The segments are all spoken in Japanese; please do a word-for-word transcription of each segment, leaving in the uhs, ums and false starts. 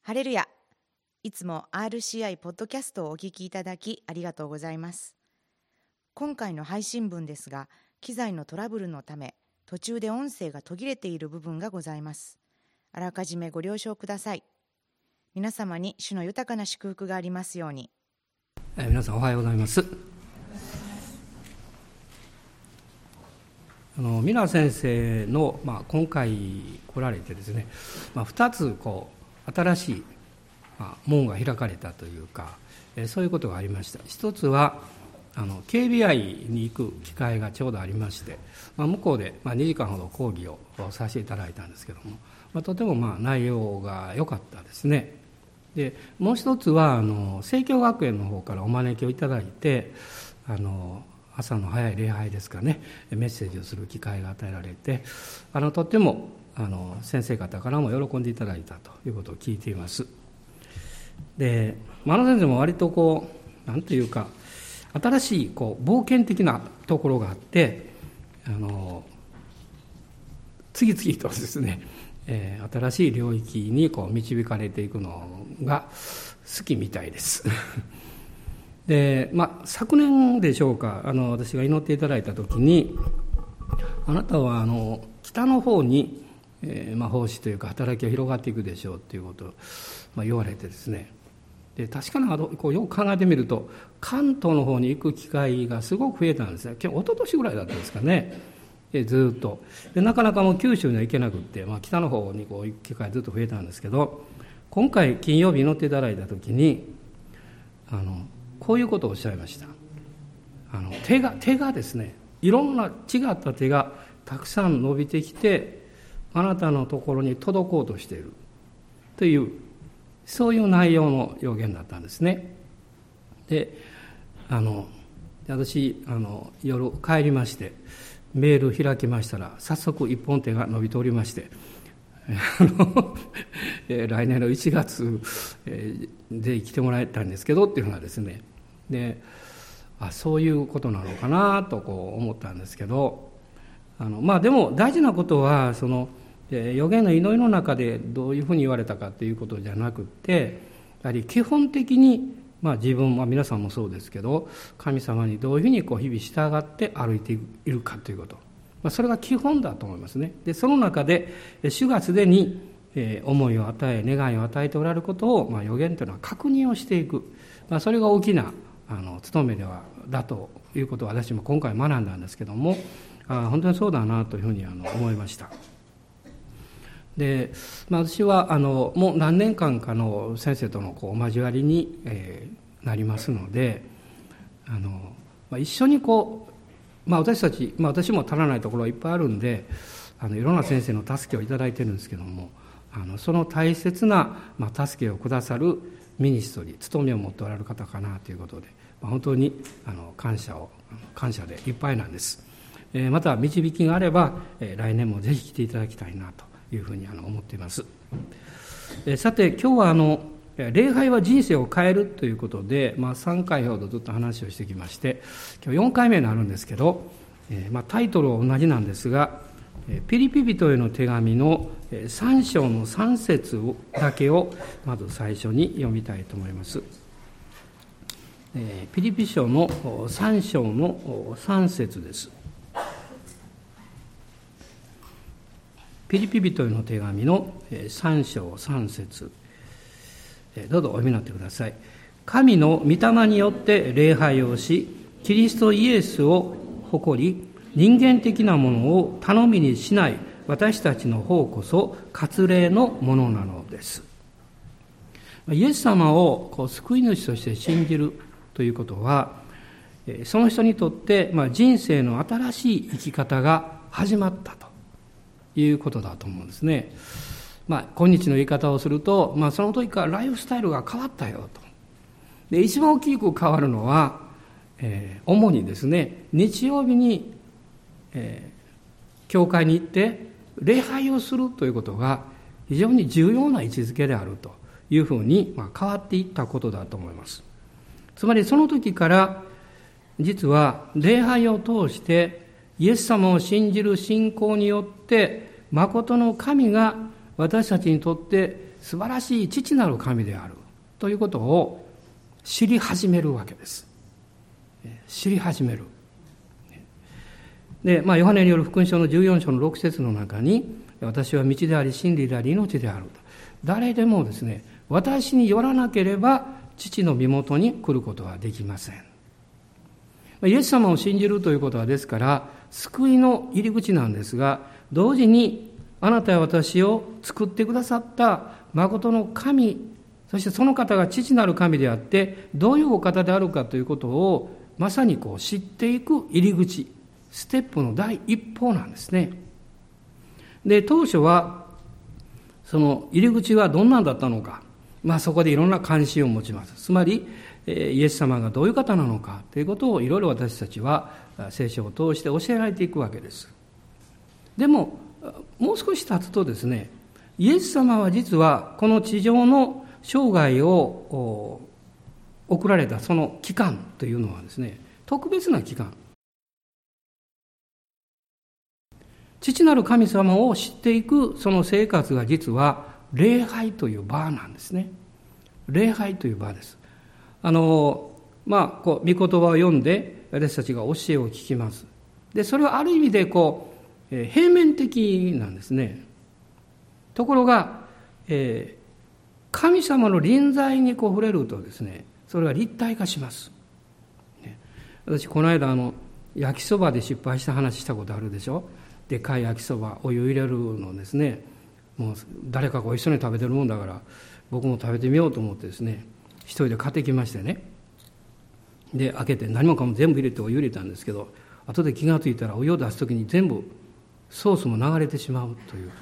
ハレルヤ。いつも アールシーアイ ポッドキャストをお聞きいただきありがとうございます。今回の配信分ですが、機材のトラブルのため途中で音声が途切れている部分がございます。あらかじめご了承ください。皆様に主の豊かな祝福がありますように。 えー、皆さんおはようございます。あのミラー先生の、まあ、今回来られてですね、まあ、ふたつこう新しい、まあ、門が開かれたというか、えー、そういうことがありました。一つはあの ケービーアイ に行く機会がちょうどありまして、まあ、向こうで、まあ、にじかんほど講義をさせていただいたんですけども、まあ、とてもまあ内容が良かったですね。でもう一つはあの聖教学園の方からお招きをいただいて、あの朝の早い礼拝ですかね、メッセージをする機会が与えられて、あのとってもあの先生方からも喜んでいただいたということを聞いています。で真野先生も割とこうなんというか新しいこう冒険的なところがあって、あの次々とですね、えー、新しい領域にこう導かれていくのが好きみたいですで、まあ、昨年でしょうか、あの私が祈っていただいた時に、あなたはあの北の方に、えーまあ、奉仕というか働きが広がっていくでしょうということを、まあ、言われてですね、で確かにこうよく考えてみると関東の方に行く機会がすごく増えたんですね。一昨年ぐらいだったんですかね。でずっとでなかなかもう九州には行けなくって、まあ、北の方にこう行く機会ずっと増えたんですけど、今回金曜日祈っていただいた時にあのこういうことをおっしゃいました。あの手が手がですね、いろんな違った手がたくさん伸びてきてあなたのところに届こうとしているという、そういう内容の予言だったんですね。であの私あの夜帰りましてメール開きましたら、早速一本手が伸びておりまして、あの来年のいちがつで来てもらいたいんですけどっていうのがですね、であそういうことなのかなとこう思ったんですけど、あのまあでも大事なことはその予言の祈りの中でどういうふうに言われたかということじゃなくて、やはり基本的にまあ自分、まあ、皆さんもそうですけど、神様にどういうふうにこう日々従って歩いているかということ、まあ、それが基本だと思いますね。でその中で主がすでに思いを与え願いを与えておられることを、まあ、予言というのは確認をしていく、まあ、それが大きなあの務めではだということを私も今回学んだんですけども、あ本当にそうだなというふうにあの思いました。で、まあ、私はあのもう何年間かの先生とのこう交わりに、えー、なりますので、あの、まあ、一緒にこう、まあ、私たち、まあ、私も足らないところはいっぱいあるんで、あのいろんな先生の助けをいただいてるんですけども、あのその大切な、まあ、助けをくださるミニストリー、務めを持っておられる方かなということで、まあ、本当にあの感謝を感謝でいっぱいなんです。えー、また導きがあれば、えー、来年もぜひ来ていただきたいなというふうにあの思っています。えー、さて今日はあの礼拝は人生を変えるということで、まあ、さんかいほどずっと話をしてきまして、今日よんかいめになるんですけど、えーまあ、タイトルは同じなんですが、ピリピ人への手紙のさん章のさん節だけをまず最初に読みたいと思います。ピリピ書のさん章のさん節です。ピリピ人への手紙のさん章さん節、どうぞお読みになってください。神の御霊によって礼拝をし、キリストイエスを誇り、人間的なものを頼みにしない私たちの方こそ割礼のものなのです。イエス様をこう救い主として信じるということは、その人にとってまあ人生の新しい生き方が始まったということだと思うんですね。まあ、今日の言い方をすると、まあ、その時からライフスタイルが変わったよと。で一番大きく変わるのは、えー、主にですね、日曜日にえー、教会に行って礼拝をするということが非常に重要な位置づけであるというふうに、まあ、変わっていったことだと思います。つまりその時から実は礼拝を通してイエス様を信じる信仰によって誠の神が私たちにとって素晴らしい父なる神であるということを知り始めるわけです。知り始める。で、まあ、ヨハネによる福音書のじゅうよん章のろく節の中に、私は道であり真理であり命であると。誰でもですね、私によらなければ父の身元に来ることはできません。イエス様を信じるということはですから救いの入り口なんですが、同時にあなたや私を作ってくださった誠の神、そしてその方が父なる神であってどういうお方であるかということをまさにこう知っていく入り口、ステップの第一歩なんですね。で、当初はその入り口はどんなんだったのか、まあそこでいろんな関心を持ちます。つまりイエス様がどういう方なのかということをいろいろ私たちは聖書を通して教えられていくわけです。でももう少し経つとですね、イエス様は実はこの地上の生涯を送られたその期間というのはですね、特別な期間。父なる神様を知っていくその生活が実は礼拝という場なんですね。礼拝という場です。あのまあこう御言葉を読んで私たちが教えを聞きます。でそれはある意味でこう、えー、平面的なんですね。ところが、えー、神様の臨在にこう触れるとですね、それは立体化します。ね、私この間あの焼きそばで失敗した話したことあるでしょ。でっかい焼きそばお湯入れるのですね、もう誰かが一緒に食べてるもんだから僕も食べてみようと思ってですね、一人で買ってきましてね、で開けて何もかも全部入れてお湯入れたんですけど、後で気がついたらお湯を出すときに全部ソースも流れてしまうという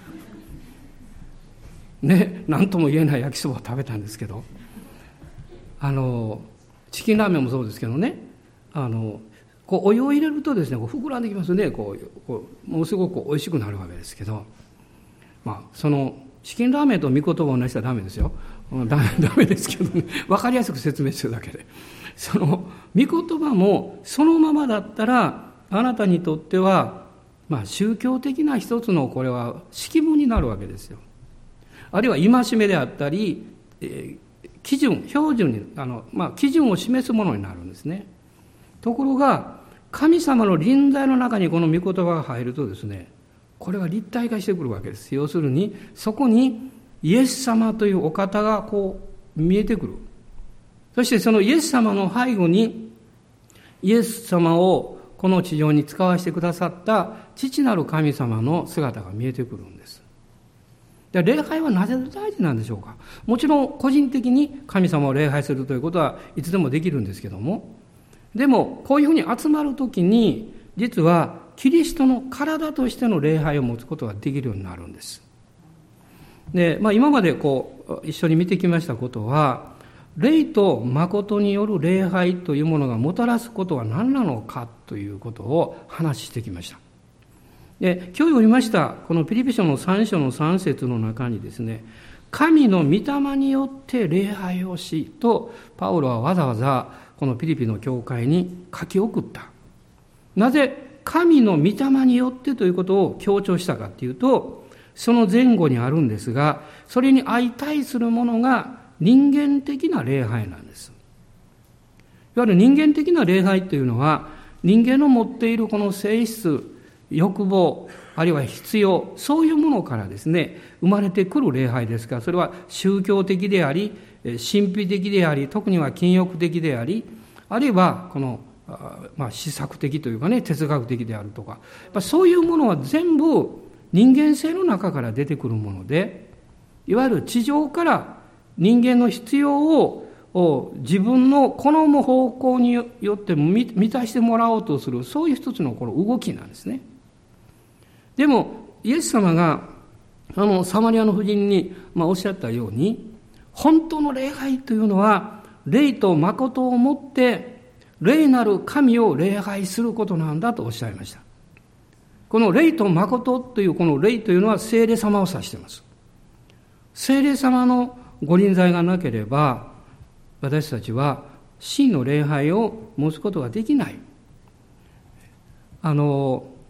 ね、何とも言えない焼きそばを食べたんですけど、あのチキンラーメンもそうですけどね、あのこうお湯を入れるとですね、こう膨らんできますね。こうこうものすごくおいしくなるわけですけど、まあそのチキンラーメンと御言葉を同じしたらダメですよ。ダメ、ダメですけどね、分かりやすく説明するだけで、その御言葉もそのままだったらあなたにとっては、まあ、宗教的な一つのこれは式文になるわけですよ。あるいは戒めであったり、えー、基準標準にあの、まあ、基準を示すものになるんですね。ところが神様の臨在の中にこの御言葉が入るとですね、これが立体化してくるわけです。要するにそこにイエス様というお方がこう見えてくる。そしてそのイエス様の背後にイエス様をこの地上に使わせてくださった父なる神様の姿が見えてくるんです。で、礼拝はなぜ大事なんでしょうか。もちろん個人的に神様を礼拝するということはいつでもできるんですけども、でもこういうふうに集まるときに実はキリストの体としての礼拝を持つことができるようになるんです。で、まあ、今までこう一緒に見てきましたことは、霊と誠による礼拝というものがもたらすことは何なのかということを話してきました。で、今日読みましたこのピリピ書のさん章のさん節の中にですね、神の御霊によって礼拝をしとパウロはわざわざこのピリピの教会に書き送った。なぜ神の御霊によってということを強調したかというと、その前後にあるんですが、それに相対するものが人間的な礼拝なんです。いわゆる人間的な礼拝というのは、人間の持っているこの性質、欲望、あるいは必要、そういうものからですね、生まれてくる礼拝ですから、それは宗教的であり、神秘的であり、特には禁欲的であり、あるいはこのまあ、思索的というかね、哲学的であるとか、そういうものは全部人間性の中から出てくるもので、いわゆる地上から人間の必要を自分の好む方向によって満たしてもらおうとする、そういう一つのこの動きなんですね。でもイエス様があのサマリアの婦人に、まあ、おっしゃったように、本当の礼拝というのは霊と誠をもって霊なる神を礼拝することなんだとおっしゃいました。この霊と誠というこの霊というのは聖霊様を指しています。聖霊様のご臨在がなければ私たちは真の礼拝を持つことができない。あの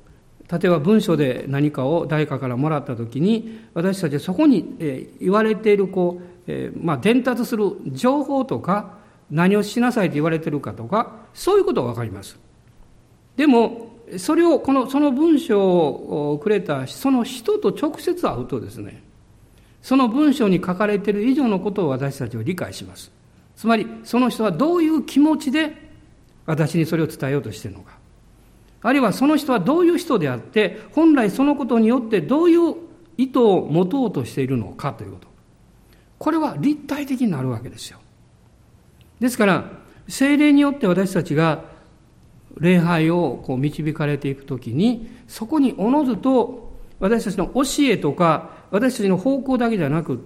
例えば文章で何かを誰かからもらったときに、私たちはそこに、えー、言われているこう、えーまあ、伝達する情報とか、何をしなさいと言われているかとか、そういうことがわかります。でもそれをこのその文章をくれたその人と直接会うとですね、その文章に書かれている以上のことを私たちは理解します。つまりその人はどういう気持ちで私にそれを伝えようとしているのか、あるいはその人はどういう人であって、本来そのことによってどういう意図を持とうとしているのかということ、これは立体的になるわけですよ。ですから聖霊によって私たちが礼拝をこう導かれていくときに、そこにおのずと私たちの教えとか私たちの方向だけじゃなくって、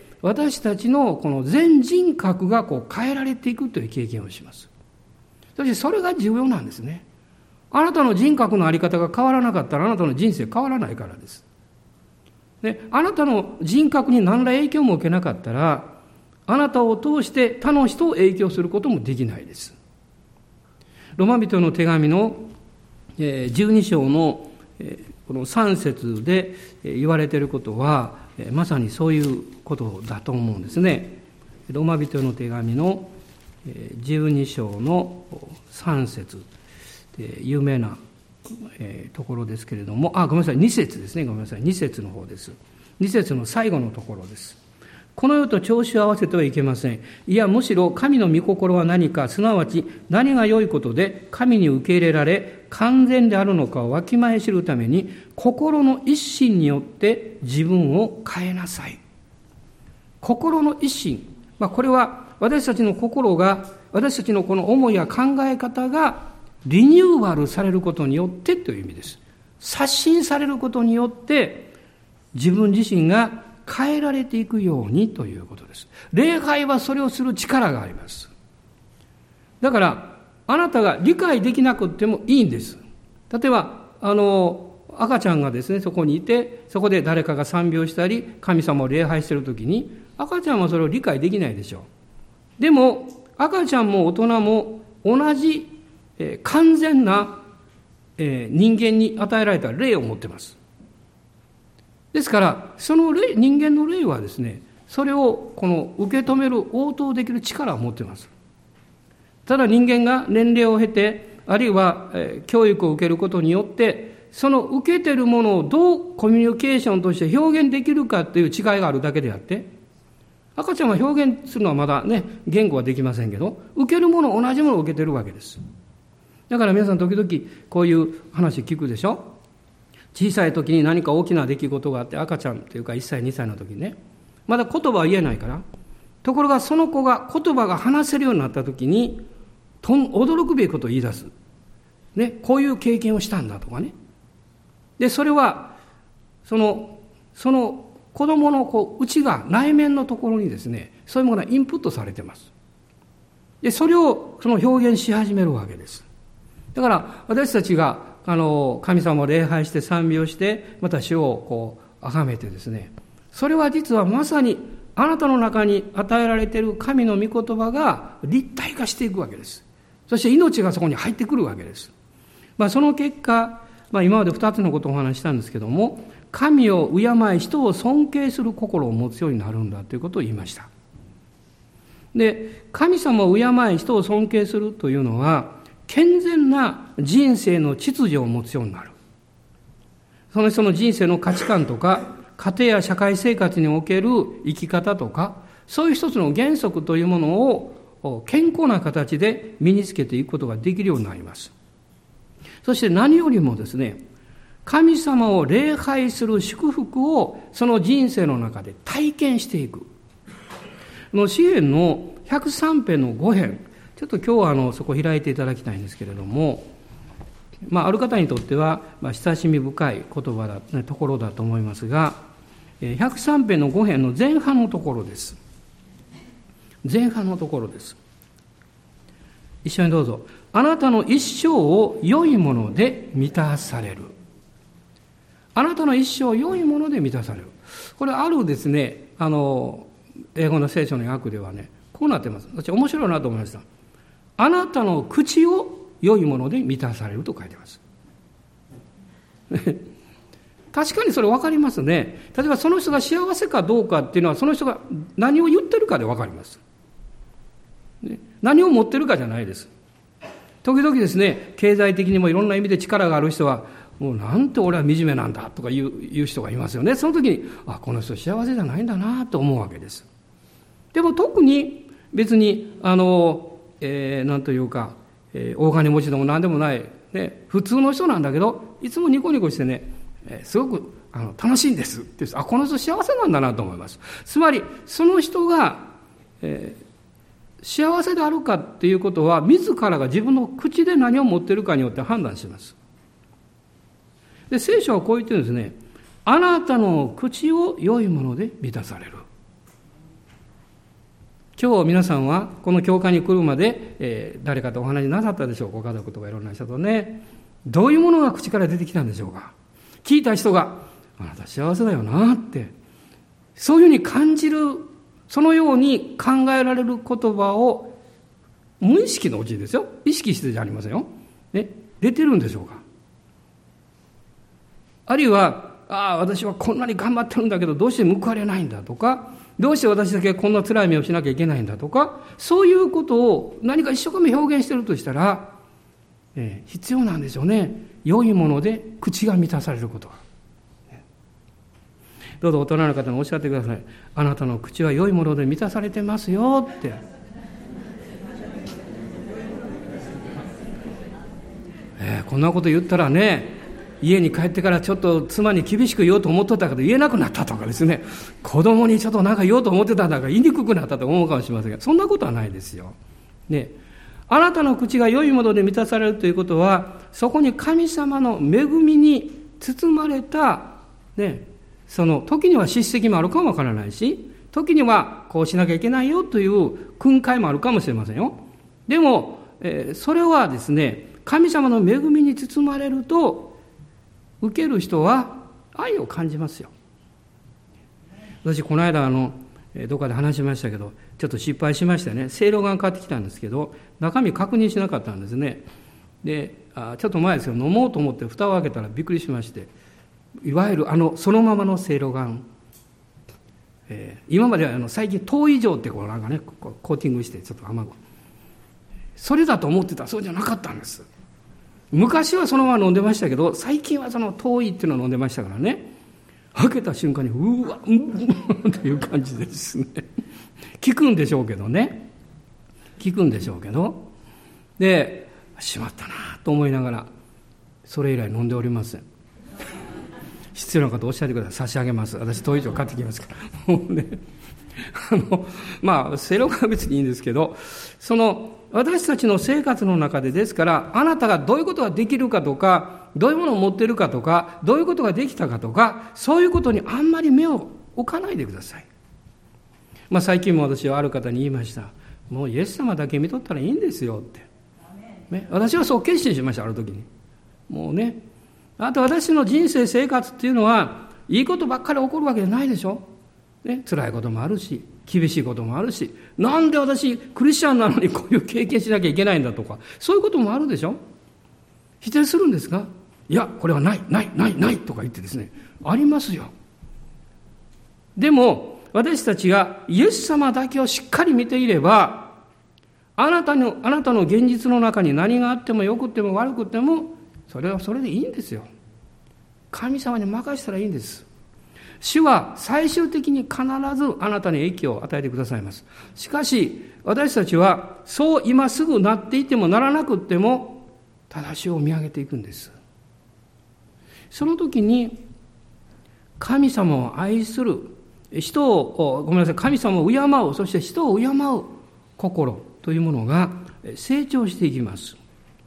私たちのこの全人格がこう変えられていくという経験をします。そしてそれが重要なんですね。あなたの人格の在り方が変わらなかったら、あなたの人生変わらないからです。で、あなたの人格に何ら影響も受けなかったら、あなたを通して他の人を影響することもできないです。ロマ人の手紙のじゅうに章のこのさん節で言われていることは、まさにそういうことだと思うんですね。ロマ人の手紙のじゅうに章のさん節、有名なところですけれども、あ、ごめんなさい、に節ですね、ごめんなさい、に節の方です。に節の最後のところです。この世と調子を合わせてはいけません。いや、むしろ神の御心は何か、すなわち何が良いことで神に受け入れられ完全であるのかをわきまえ知るために、心の一心によって自分を変えなさい。心の一心、まあ、これは私たちの心が、私たちのこの思いや考え方がリニューアルされることによってという意味です。刷新されることによって自分自身が変えられていくようにということです。礼拝はそれをする力があります。だからあなたが理解できなくてもいいんです。例えばあの赤ちゃんがですね、そこにいて、そこで誰かが賛美をしたり神様を礼拝しているときに、赤ちゃんはそれを理解できないでしょう。でも赤ちゃんも大人も同じ、えー、完全な、えー、人間に与えられた霊を持っています。ですからその霊、人間の霊はですね、それをこの受け止める、応答できる力を持っています。ただ人間が年齢を経て、あるいは、えー、教育を受けることによってその受けているものをどうコミュニケーションとして表現できるかという違いがあるだけであって、赤ちゃんは表現するのはまだね、言語はできませんけど、受けるもの、同じものを受けてるわけです。だから皆さん時々こういう話聞くでしょ。小さい時に何か大きな出来事があって、赤ちゃんというかいっさいにさいの時にね、まだ言葉は言えないから、ところがその子が言葉が話せるようになった時にとん驚くべきことを言い出す、ね、こういう経験をしたんだとかね。でそれはそのその子供のこう内側、内面のところにですね、そういうものがインプットされています。でそれをその表現し始めるわけです。だから私たちがあの神様を礼拝して賛美をして、また主をこう崇めてですね、それは実はまさにあなたの中に与えられている神の御言葉が立体化していくわけです。そして命がそこに入ってくるわけです。まあ、その結果、まあ、今までふたつのことをお話ししたんですけども、神を敬い人を尊敬する心を持つようになるんだということを言いました。で、神様を敬い人を尊敬するというのは、健全な人生の秩序を持つようになる。その人の人生の価値観とか、家庭や社会生活における生き方とか、そういう一つの原則というものを健康な形で身につけていくことができるようになります。そして何よりもですね、神様を礼拝する祝福をその人生の中で体験していく。の詩編のひゃくさん編のご編、ちょっと今日はあのそこを開いていただきたいんですけれども、まあ、ある方にとっては、まあ、親しみ深い言葉だ、ね、ところだと思いますが、ひゃくさん編のご編の前半のところです。前半のところです。一緒にどうぞ。あなたの一生を良いもので満たされる。あなたの一生を良いもので満たされる。これあるですね、あの英語の聖書の訳ではね、こうなってます。私面白いなと思いました。あなたの口を良いもので満たされると書いてます。 確かにそれ分かりますね。例えばその人が幸せかどうかっていうのは、その人が何を言ってるかで分かります。何を持ってるかじゃないです。時々ですね、経済的にもいろんな意味で力がある人は、もうなんて俺は惨めなんだとか言う、言う人がいますよね。その時に、あ、この人幸せじゃないんだなと思うわけです。でも特に別に、あの、えー、なんというか、えー、大金持ちでも何でもない、ね、普通の人なんだけど、いつもニコニコしてね、えー、すごくあの楽しいんですって、あ、この人幸せなんだなと思います。つまり、その人が、えー幸せであるかっていうことは、自らが自分の口で何を持っているかによって判断します。で、聖書はこう言ってるんですね。あなたの口を良いもので満たされる。今日皆さんはこの教会に来るまで、えー、誰かとお話しなさったでしょう。ご家族とかいろんな人とね。どういうものが口から出てきたんでしょうか。聞いた人が、あなた幸せだよなって、そういうふうに感じる、そのように考えられる言葉を無意識のうちですよ。意識してじゃありませんよ。ね、出てるんでしょうか。あるいは、ああ、私はこんなに頑張ってるんだけど、どうして報われないんだとか、どうして私だけこんな辛い目をしなきゃいけないんだとか、そういうことを何か一生懸命表現しているとしたら、えー、必要なんでしょうね。良いもので口が満たされることが。どうぞ大人の方におっしゃってください。あなたの口は良いもので満たされてますよって。えー、こんなこと言ったらね、家に帰ってからちょっと妻に厳しく言おうと思ってたけど言えなくなったとかですね、子供にちょっとなんか言おうと思ってたんだから言いにくくなったと思うかもしれませんが、そんなことはないですよ。ね、あなたの口が良いもので満たされるということは、そこに神様の恵みに包まれたね、その時には叱責もあるかもわからないし、時にはこうしなきゃいけないよという訓戒もあるかもしれませんよ。でも、えー、それはですね、神様の恵みに包まれると、受ける人は愛を感じますよ。私この間あのどっかで話しましたけど、ちょっと失敗しましたね。せいろがん買ってきたんですけど、中身確認しなかったんですね。で、あちょっと前ですけど、飲もうと思って蓋を開けたらびっくりしまして、いわゆるあのそのままのせいろがん、えー、今まではあの最近糖以上ってこうなんかねこうコーティングしてちょっと甘く、それだと思ってた。そうじゃなかったんです。昔はそのまま飲んでましたけど、最近はその糖いっていうのを飲んでましたからね、開けた瞬間にうわうんっていう感じですね。効くんでしょうけどね、効くんでしょうけど、でしまったなと思いながら、それ以来飲んでおりません。必要な方おっしゃってください。差し上げます。私糖以上買ってきますから。もうね、あのまあセロが別にいいんですけど、その私たちの生活の中でですから、あなたがどういうことができるかとか、どういうものを持っているかとか、どういうことができたかとか、そういうことにあんまり目を置かないでください。まあ最近も私はある方に言いました。もうイエス様だけ見とったらいいんですよって、ね、私はそう決心しました。ある時にもうね、あと私の人生生活っていうのは、いいことばっかり起こるわけじゃないでしょ。ね、辛いこともあるし、厳しいこともあるし、なんで私クリスチャンなのにこういう経験しなきゃいけないんだとか、そういうこともあるでしょ。否定するんですか？いや、これはない、ない、ない、ないとか言ってですね、ありますよ。でも、私たちがイエス様だけをしっかり見ていれば、あなたの、あなたの現実の中に何があっても良くても悪くても、それはそれでいいんですよ。神様に任せたらいいんです。主は最終的に必ずあなたに益を与えてくださいます。しかし、私たちはそう今すぐなっていてもならなくっても、ただ主を見上げていくんです。その時に、神様を愛する、人を、ごめんなさい、神様を敬う、そして人を敬う心というものが成長していきます。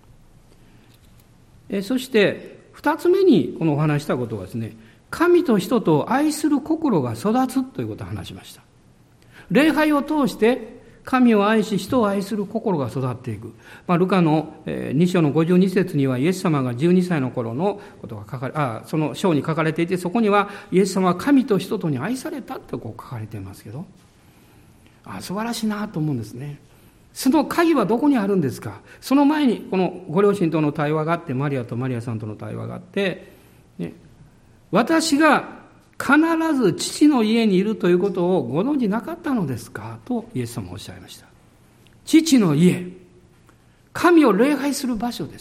そして、二つ目にこのお話したことはですね、神と人と愛する心が育つということを話しました。礼拝を通して神を愛し人を愛する心が育っていく。まあ、ルカのに章のごじゅうに節にはイエス様がじゅうにさいの頃のことが書かれ、あ、その章に書かれていて、そこにはイエス様は神と人とに愛されたとこう書かれていますけど、あ、素晴らしいなと思うんですね。その鍵はどこにあるんですか。その前にこのご両親との対話があって、マリアとマリアさんとの対話があって、 ね、私が必ず父の家にいるということをご存じなかったのですかとイエス様はおっしゃいました。父の家、神を礼拝する場所です。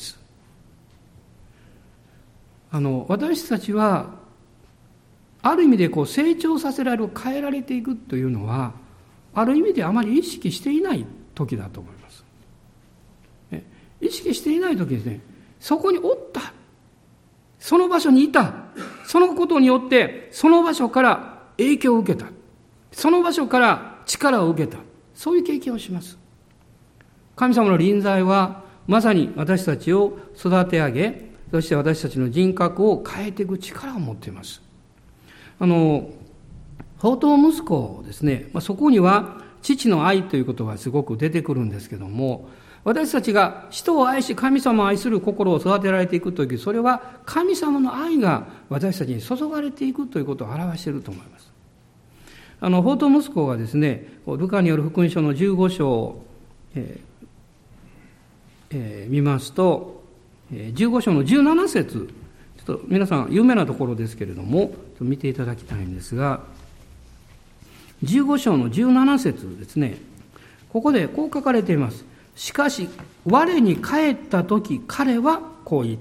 あの私たちはある意味でこう成長させられる、変えられていくというのはある意味であまり意識していない時だと思います。意識していない時ですね、そこにおった、その場所にいた、そのことによってその場所から影響を受けた、その場所から力を受けた、そういう経験をします。神様の臨在はまさに私たちを育て上げ、そして私たちの人格を変えていく力を持っています。あの放蕩息子ですね、まあ、そこには父の愛ということがすごく出てくるんですけども、私たちが人を愛し神様を愛する心を育てられていくとき、それは神様の愛が私たちに注がれていくということを表していると思います。あの放蕩息子がですね、ルカによる福音書のじゅうご章を、えーえー、見ますと、じゅうご章のじゅうなな節、ちょっと皆さん有名なところですけれども見ていただきたいんですが、じゅうご章のじゅうなな節ですね、ここでこう書かれています。しかし我に帰った時彼はこう言った。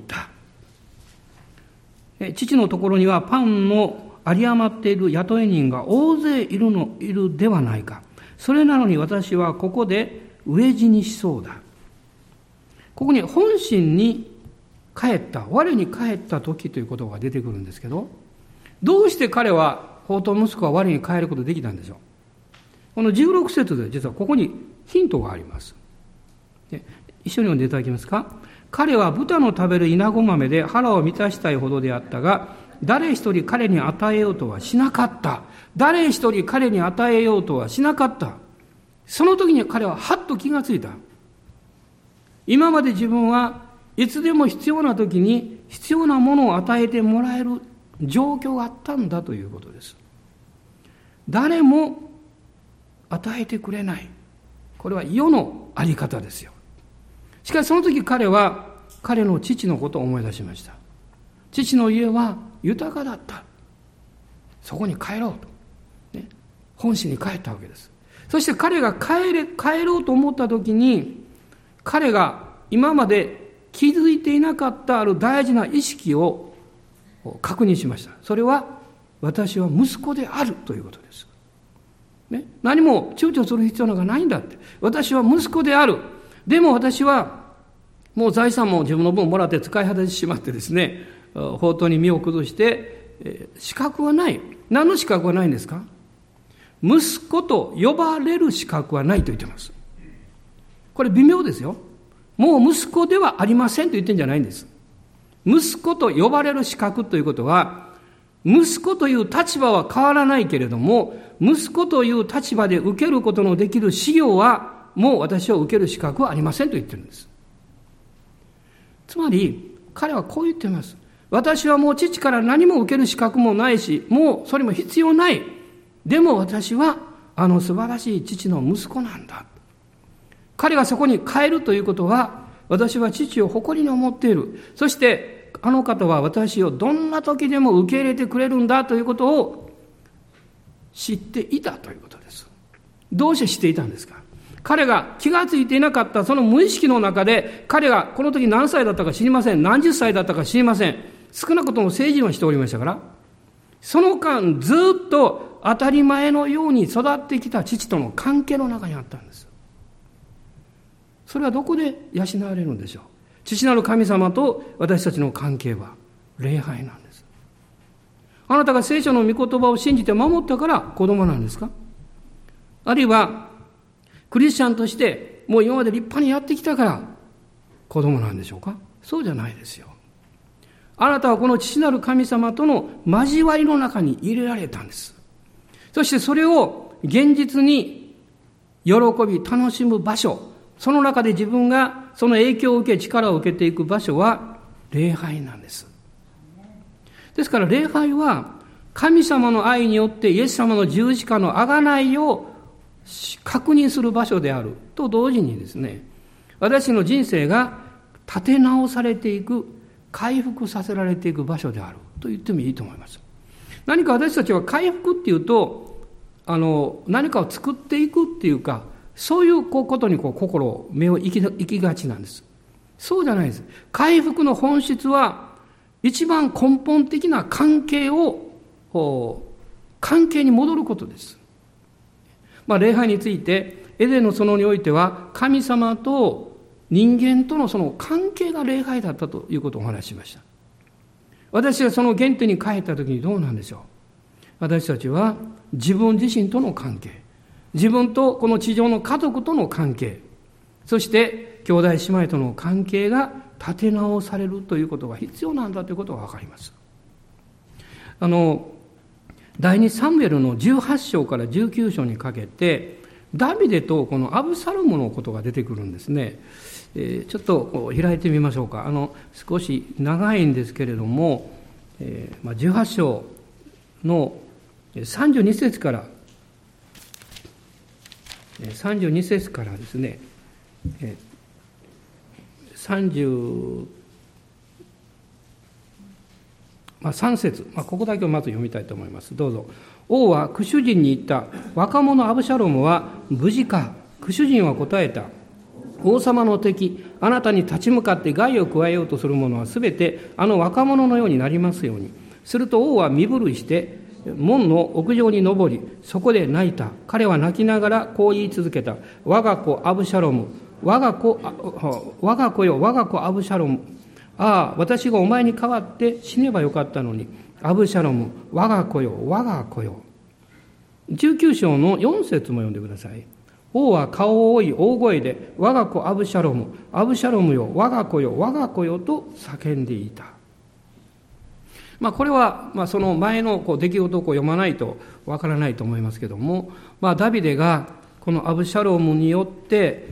父のところにはパンの有り余っている雇い人が大勢いるのいるではないか。それなのに私はここで飢え死にしそうだ。ここに本心に帰った、我に帰った時という言葉が出てくるんですけど、どうして彼は放蕩息子は我に帰ることができたんでしょう。このじゅうろく節で実はここにヒントがあります。一緒に読んでいただけますか。彼は豚の食べる稲子豆で腹を満たしたいほどであったが、誰一人彼に与えようとはしなかった。誰一人彼に与えようとはしなかった。その時に彼ははっと気がついた。今まで自分はいつでも必要な時に必要なものを与えてもらえる状況があったんだということです。誰も与えてくれない。これは世のあり方ですよ。しかしその時彼は彼の父のことを思い出しました。父の家は豊かだった。そこに帰ろうと、ね、本心に帰ったわけです。そして彼が帰れ、帰ろうと思った時に、彼が今まで気づいていなかったある大事な意識を確認しました。それは私は息子であるということです。ね、何も躊躇する必要なんかないんだって。私は息子である。でも私はもう財産も自分の分もらって使い果たしてしまってですね、放蕩に身を崩して、えー、資格はない。何の資格はないんですか？息子と呼ばれる資格はないと言ってます。これ微妙ですよ。もう息子ではありませんと言ってるんじゃないんです。息子と呼ばれる資格ということは、息子という立場は変わらないけれども、息子という立場で受けることのできる事業はもう私は受ける資格はありませんと言ってるんです。つまり彼はこう言っています。私はもう父から何も受ける資格もないし、もうそれも必要ない。でも私はあの素晴らしい父の息子なんだ。彼がそこに帰るということは、私は父を誇りに思っている。そしてあの方は私をどんな時でも受け入れてくれるんだということを知っていたということです。どうして知っていたんですか？彼が気がついていなかったその無意識の中で、彼がこの時何歳だったか知りません。何十歳だったか知りません。少なくとも成人はしておりましたから、その間ずっと当たり前のように育ってきた父との関係の中にあったんです。それはどこで養われるんでしょう。父なる神様と私たちの関係は礼拝なんです。あなたが聖書の御言葉を信じて守ったから子供なんですか？あるいはクリスチャンとしてもう今まで立派にやってきたから子供なんでしょうか？そうじゃないですよ。あなたはこの父なる神様との交わりの中に入れられたんです。そしてそれを現実に喜び楽しむ場所、その中で自分がその影響を受け力を受けていく場所は礼拝なんです。ですから礼拝は神様の愛によってイエス様の十字架の贖いを確認する場所であると同時にですね、私の人生が立て直されていく回復させられていく場所であると言ってもいいと思います。何か私たちは回復っていうと、あの、何かを作っていくっていうか、そういうことにこう心、目を行き、行きがちなんです。そうじゃないです。回復の本質は、一番根本的な関係を、関係に戻ることです。まあ、礼拝について、エデンの園においては、神様と人間とのその関係が礼拝だったということをお話ししました。私がその原点に帰ったときにどうなんでしょう。私たちは自分自身との関係、自分とこの地上の家族との関係、そして兄弟姉妹との関係が立て直されるということが必要なんだということが分かります。あの、第二サムエルのじゅうはち章からじゅうきゅう章にかけて、ダビデとこのアブサロムのことが出てくるんですね。えー、ちょっとこう開いてみましょうか。あの、少し長いんですけれども、えーまあ、じゅうはち章のさんじゅうに節から、さんじゅうに節からですね、さんじゅう、まあ、さん節、まあ、ここだけをまず読みたいと思います。どうぞ。王はクシュ人に言った。若者アブシャロムは無事か。クシュ人は答えた。王様の敵、あなたに立ち向かって害を加えようとする者はすべてあの若者のようになりますように。すると王は身震いして門の屋上に登り、そこで泣いた。彼は泣きながらこう言い続けた。我が子アブシャロム、我が子、我が子よ、我が子アブシャロム。ああ、私がお前に代わって死ねばよかったのに。アブシャロム、我が子よ、我が子よ。じゅうきゅう章のよん節も読んでください。王は顔を覆い大声で、我が子アブシャロム、アブシャロムよ、我が子よ、我が子よと叫んでいた。まあ、これは、まあ、その前のこう出来事をこう読まないとわからないと思いますけども、まあ、ダビデがこのアブシャロムによって、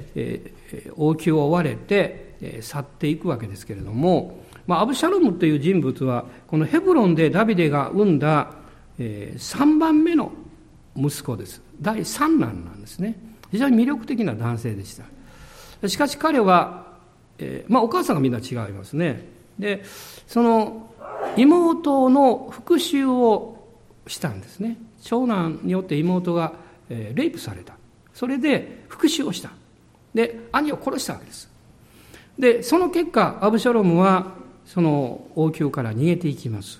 えー、王宮を追われて、えー、去っていくわけですけれども、まあ、アブシャロムという人物はこのヘブロンでダビデが産んだ、えー、さんばんめの息子です。第三男なんですね。非常に魅力的な男性でした。しかし彼は、えーまあ、お母さんがみんな違いますね。で、その妹の復讐をしたんですね。長男によって妹が、えー、レイプされた。それで復讐をした。で、兄を殺したわけです。で、その結果、アブシャロムはその王宮から逃げていきます。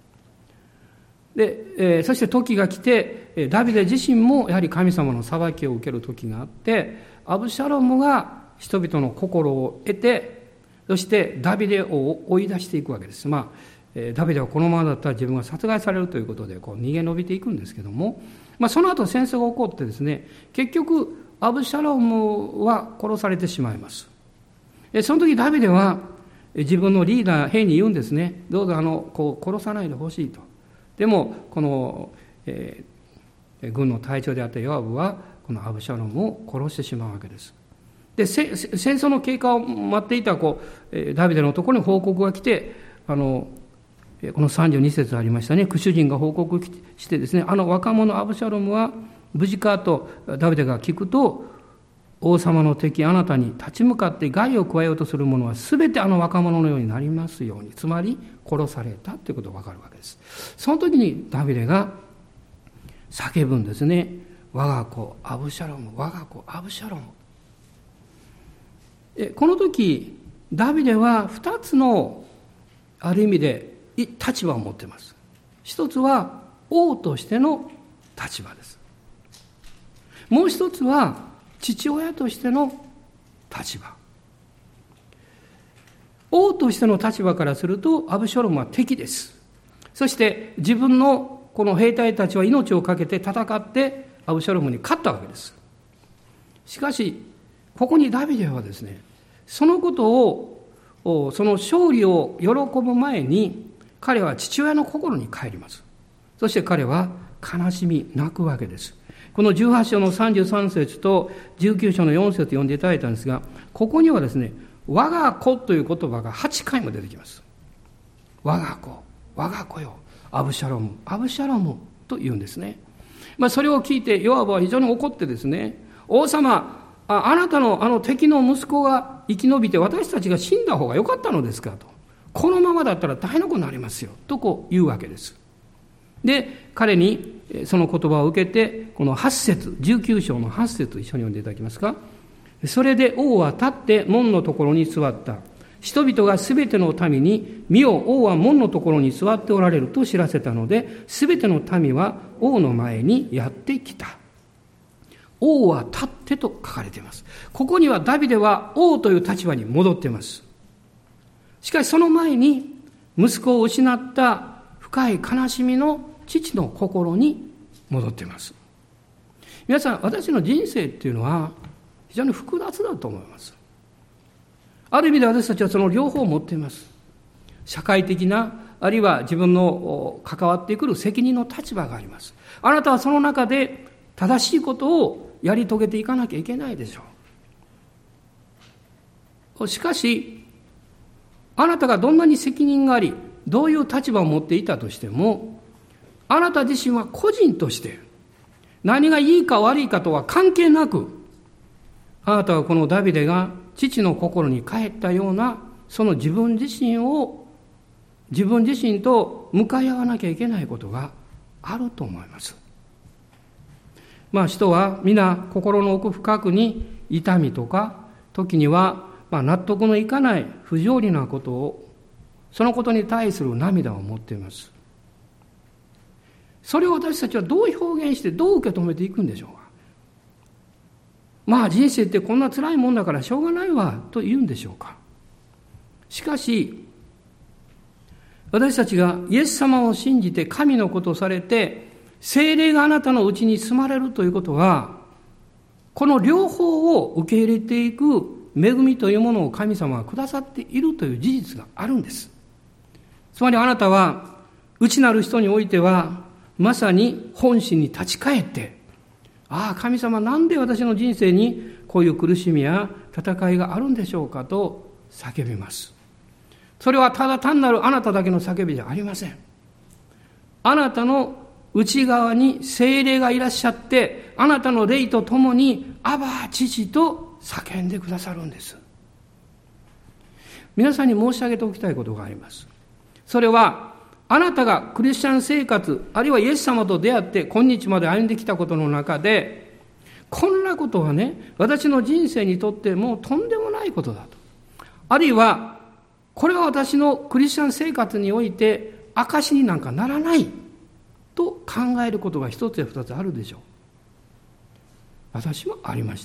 で、えー、そして時が来て、ダビデ自身もやはり神様の裁きを受ける時があって、アブシャロムが人々の心を得て、そしてダビデを追い出していくわけです。まあ、えー、ダビデはこのままだったら自分が殺害されるということでこう逃げ延びていくんですけども、まあ、その後戦争が起こってですね、結局アブシャロムは殺されてしまいます。その時ダビデは自分のリーダー兵に言うんですね。どうぞあのこう殺さないでほしいと。でもこの、えー、軍の隊長であったヨアブはこのアブシャロムを殺してしまうわけです。で戦争の経過を待っていたこうダビデのところに報告が来て、あのこのさんじゅうに節ありましたね。クシュ人が報告してですね、あの若者アブシャロムは無事かとダビデが聞くと、王様の敵あなたに立ち向かって害を加えようとする者はすべてあの若者のようになりますように、つまり殺されたということがわかるわけです。その時にダビデが叫ぶんですね。我が子アブシャロム、我が子アブシャロム。この時ダビデは二つのある意味で立場を持っています。一つは王としての立場です。もう一つは父親としての立場。王としての立場からするとアブシャロムは敵です。そして自分のこの兵隊たちは命を懸けて戦ってアブシャロムに勝ったわけです。しかしここにダビデはですね、そのことをその勝利を喜ぶ前に彼は父親の心に帰ります。そして彼は悲しみ泣くわけです。このじゅうはち章のさんじゅうさん節とじゅうきゅう章のよん節読んでいただいたんですが、ここにはですね、我が子という言葉がはちかいも出てきます。我が子、我が子よ、アブシャロム、アブシャロムと言うんですね。まあ、それを聞いてヨアブは非常に怒ってですね、王様、あ, あなたのあの敵の息子が生き延びて私たちが死んだ方が良かったのですかと。 このままだったら大変なことになりますよとこう言うわけです。で、彼にその言葉を受けて、このはち節、じゅうきゅう章のはち節一緒に読んでいただけますか。それで王は立って門のところに座った。人々がすべての民に、見よ、王は門のところに座っておられると知らせたので、すべての民は王の前にやってきた。王は立ってと書かれています。ここにはダビデは王という立場に戻っています。しかしその前に、息子を失った深い悲しみの父の心に戻っています。皆さん、私の人生っていうのは非常に複雑だと思います。ある意味で私たちはその両方を持っています。社会的な、あるいは自分の関わってくる責任の立場があります。あなたはその中で正しいことをやり遂げていかなきゃいけないでしょう。しかし、あなたがどんなに責任があり、どういう立場を持っていたとしても、あなた自身は個人として何がいいか悪いかとは関係なく、あなたはこのダビデが父の心に帰ったようなその自分自身を自分自身と向かい合わなきゃいけないことがあると思います。まあ人は皆心の奥深くに痛みとか時にはまあ納得のいかない不条理なことを、そのことに対する涙を持っています。それを私たちはどう表現してどう受け止めていくんでしょうか。まあ人生ってこんな辛いもんだからしょうがないわと言うんでしょうか。しかし私たちがイエス様を信じて神のことをされて聖霊があなたのうちに住まれるということは、この両方を受け入れていく恵みというものを神様はくださっているという事実があるんです。つまりあなたは内なる人においてはまさに本心に立ち返って、ああ神様、なんで私の人生にこういう苦しみや戦いがあるんでしょうかと叫びます。それはただ単なるあなただけの叫びじゃありません。あなたの内側に聖霊がいらっしゃって、あなたの霊とともにアバ父と叫んでくださるんです。皆さんに申し上げておきたいことがあります。それはあなたがクリスチャン生活、あるいはイエス様と出会って今日まで歩んできたことの中で、こんなことはね、私の人生にとってもうとんでもないことだと。あるいは、これは私のクリスチャン生活において証になんかならないと考えることが一つや二つあるでしょう。私もありました。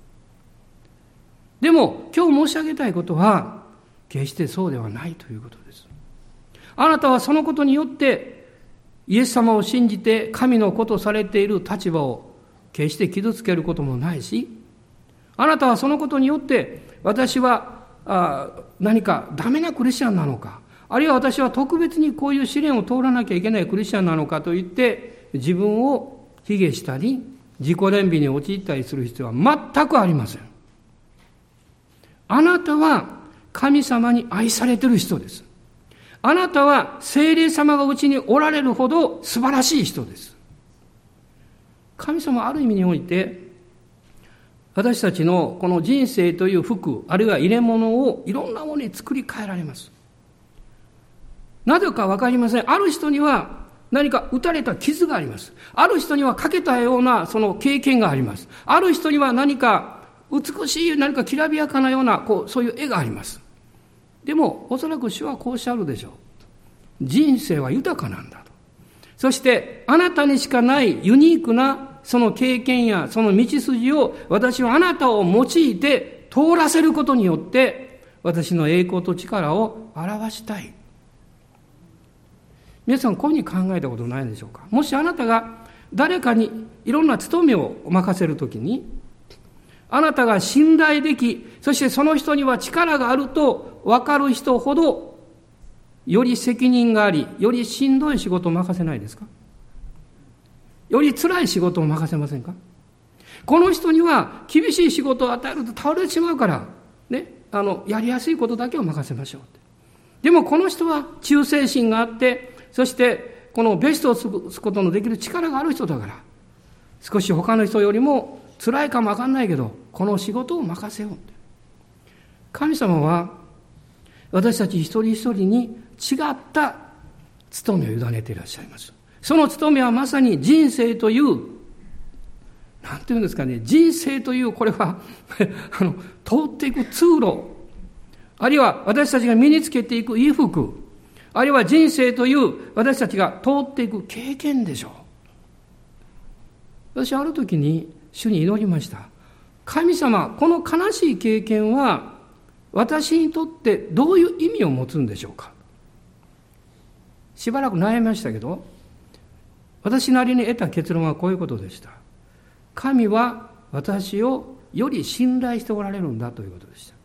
でも今日申し上げたいことは決してそうではないということです。あなたはそのことによってイエス様を信じて神のことされている立場を決して傷つけることもないし、あなたはそのことによって私はあ何かダメなクリスチャンなのか、あるいは私は特別にこういう試練を通らなきゃいけないクリスチャンなのかといって自分を卑下したり自己憐憫に陥ったりする必要は全くありません。あなたは神様に愛されている人です。あなたは聖霊様がうちにおられるほど素晴らしい人です。神様はある意味において私たちのこの人生という服、あるいは入れ物をいろんなものに作り変えられます。なぜかわかりません。ある人には何か打たれた傷があります。ある人にはかけたようなその経験があります。ある人には何か美しい何かきらびやかなようなこうそういう絵があります。でもおそらく主はこうおっしゃるでしょう。人生は豊かなんだと。そしてあなたにしかないユニークなその経験やその道筋を私はあなたを用いて通らせることによって私の栄光と力を表したい。皆さんこういうふうに考えたことないでしょうか。もしあなたが誰かにいろんな務めを任せるときに、あなたが信頼でき、そしてその人には力があると分かる人ほどより責任があり、よりしんどい仕事を任せないですか？より辛い仕事を任せませんか？この人には厳しい仕事を与えると倒れてしまうから、ね、あのやりやすいことだけを任せましょう。でもこの人は忠誠心があって、そしてこのベストを尽くすことのできる力がある人だから、少し他の人よりも辛いかもわかんないけど、この仕事を任せよう。神様は私たち一人一人に違った務めを委ねていらっしゃいます。その務めはまさに人生という、なんていうんですかね、人生というこれはあの通っていく通路、あるいは私たちが身につけていく衣服、あるいは人生という私たちが通っていく経験でしょう。私ある時に主に祈りました。神様、この悲しい経験は私にとってどういう意味を持つんでしょうか。しばらく悩みましたけど、私なりに得た結論はこういうことでした。神は私をより信頼しておられるんだということでした。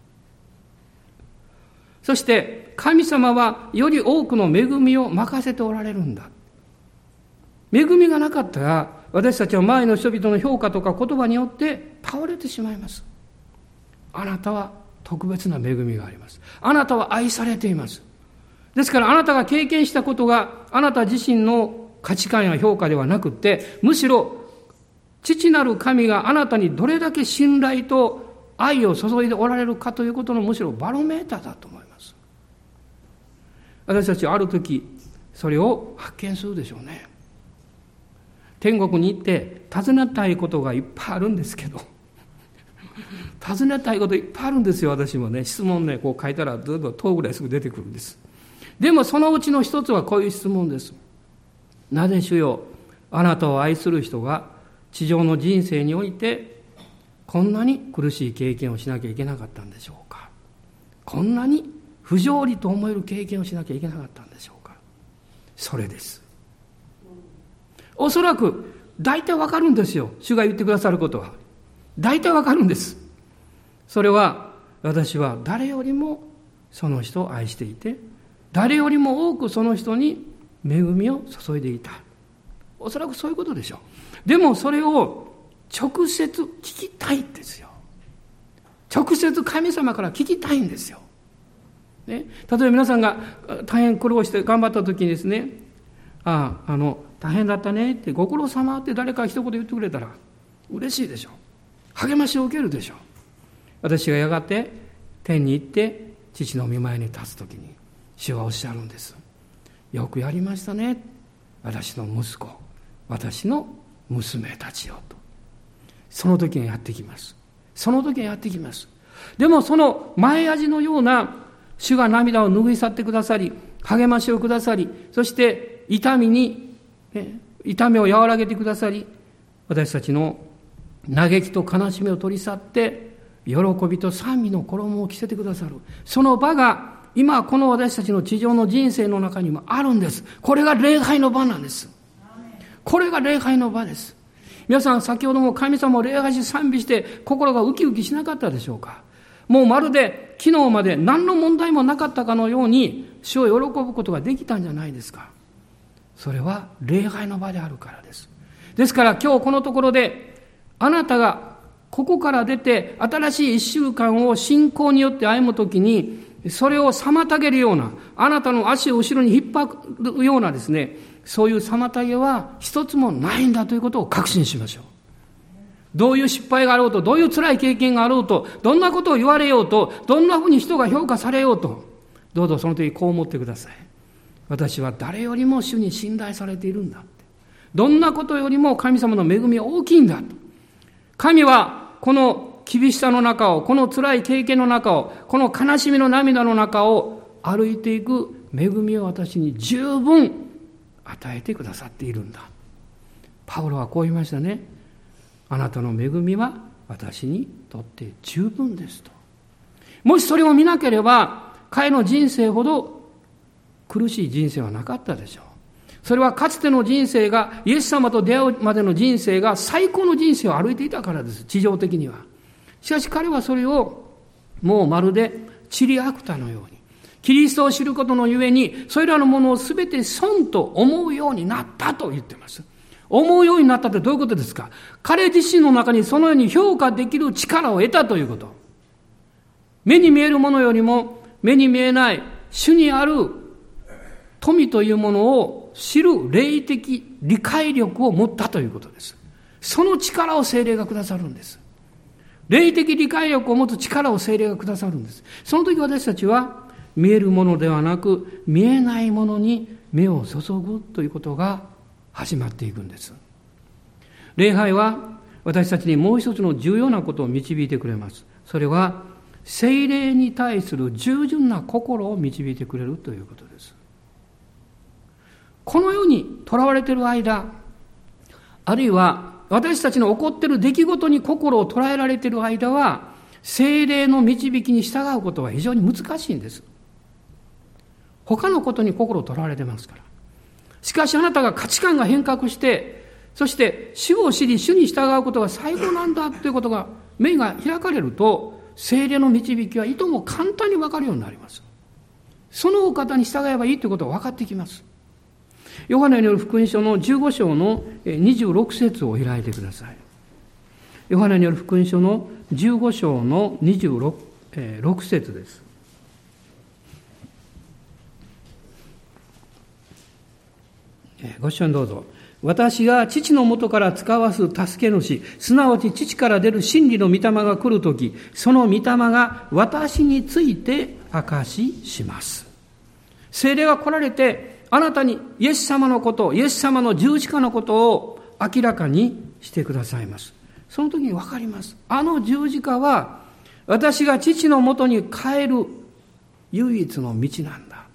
そして神様はより多くの恵みを任せておられるんだ。恵みがなかったら私たちは周りの人々の評価とか言葉によって倒れてしまいます。あなたは特別な恵みがあります。あなたは愛されています。ですからあなたが経験したことがあなた自身の価値観や評価ではなくて、むしろ父なる神があなたにどれだけ信頼と愛を注いでおられるかということのむしろバロメーターだと思います。私たちはある時それを発見するでしょうね。天国に行って尋ねたいことがいっぱいあるんですけど尋ねたいこといっぱいあるんですよ。私もね、質問ねこう書いたらずっととぐらいすぐ出てくるんです。でもそのうちの一つはこういう質問です。なぜ主よ、あなたを愛する人が地上の人生においてこんなに苦しい経験をしなきゃいけなかったんでしょうか。こんなに不条理と思える経験をしなきゃいけなかったんでしょうか。それです。おそらく大体わかるんですよ。主が言ってくださることは大体わかるんです。それは私は誰よりもその人を愛していて、誰よりも多くその人に恵みを注いでいた。おそらくそういうことでしょう。でもそれを直接聞きたいんですよ。直接神様から聞きたいんですよ。ね、例えば皆さんが大変苦労して頑張った時にですね、ああ、あの大変だったねってご苦労様って誰か一言言ってくれたら嬉しいでしょう。励ましを受けるでしょう。私がやがて天に行って父の御前に立つ時に主はおっしゃるんです。よくやりましたね、私の息子、私の娘たちよと。その時がやってきます。その時がやってきます。でもその前味のような主が涙を拭い去ってくださり、励ましをくださり、そして痛みに、ね、痛みを和らげてくださり、私たちの嘆きと悲しみを取り去って喜びと賛美の衣を着せてくださる。その場が今この私たちの地上の人生の中にもあるんです。これが礼拝の場なんです。これが礼拝の場です。皆さん先ほども神様を礼拝し賛美して心がウキウキしなかったでしょうか。もうまるで昨日まで何の問題もなかったかのように主を喜ぶことができたんじゃないですか。それは礼拝の場であるからです。ですから今日このところであなたがここから出て新しい一週間を信仰によって歩むときにそれを妨げるような、あなたの足を後ろに引っ張るようなですね、そういう妨げは一つもないんだということを確信しましょう。どういう失敗があろうと、どういう辛い経験があろうと、どんなことを言われようと、どんなふうに人が評価されようと、どうぞその時こう思ってください。私は誰よりも主に信頼されているんだって。どんなことよりも神様の恵みは大きいんだと。神はこの厳しさの中を、この辛い経験の中を、この悲しみの涙の中を歩いていく恵みを私に十分与えてくださっているんだ。パウロはこう言いましたね。あなたの恵みは私にとって十分ですと。もしそれを見なければ彼の人生ほど苦しい人生はなかったでしょう。それはかつての人生が、イエス様と出会うまでの人生が最高の人生を歩いていたからです。地上的には。しかし彼はそれをもうまるでチリアクタのように、キリストを知ることのゆえにそれらのものをすべて損と思うようになったと言っています。思うようになったってどういうことですか。彼自身の中にそのように評価できる力を得たということ。目に見えるものよりも目に見えない主にある富というものを知る霊的理解力を持ったということです。その力を聖霊がくださるんです。霊的理解力を持つ力を聖霊がくださるんです。その時私たちは見えるものではなく見えないものに目を注ぐということが始まっていくんです。礼拝は私たちにもう一つの重要なことを導いてくれます。それは聖霊に対する従順な心を導いてくれるということです。この世にとらわれている間、あるいは私たちの起こっている出来事に心を捉えられている間は、聖霊の導きに従うことは非常に難しいんです。他のことに心をとらわれてますから。しかしあなたが価値観が変革して、そして主を知り主に従うことが最高なんだということが目が開かれると、聖霊の導きはいとも簡単に分かるようになります。そのお方に従えばいいということが分かってきます。ヨハネによる福音書のじゅうご章のにじゅうろく節を開いてください。ヨハネによる福音書のじゅうご章のにじゅうろく節です。ご一緒にどうぞ。私が父の元から使わす助け主、すなわち父から出る真理の御霊が来るとき、その御霊が私について証しします。聖霊が来られて、あなたにイエス様のこと、イエス様の十字架のことを明らかにしてくださいます。その時に分かります。あの十字架は、私が父の元に帰る唯一の道なんだ。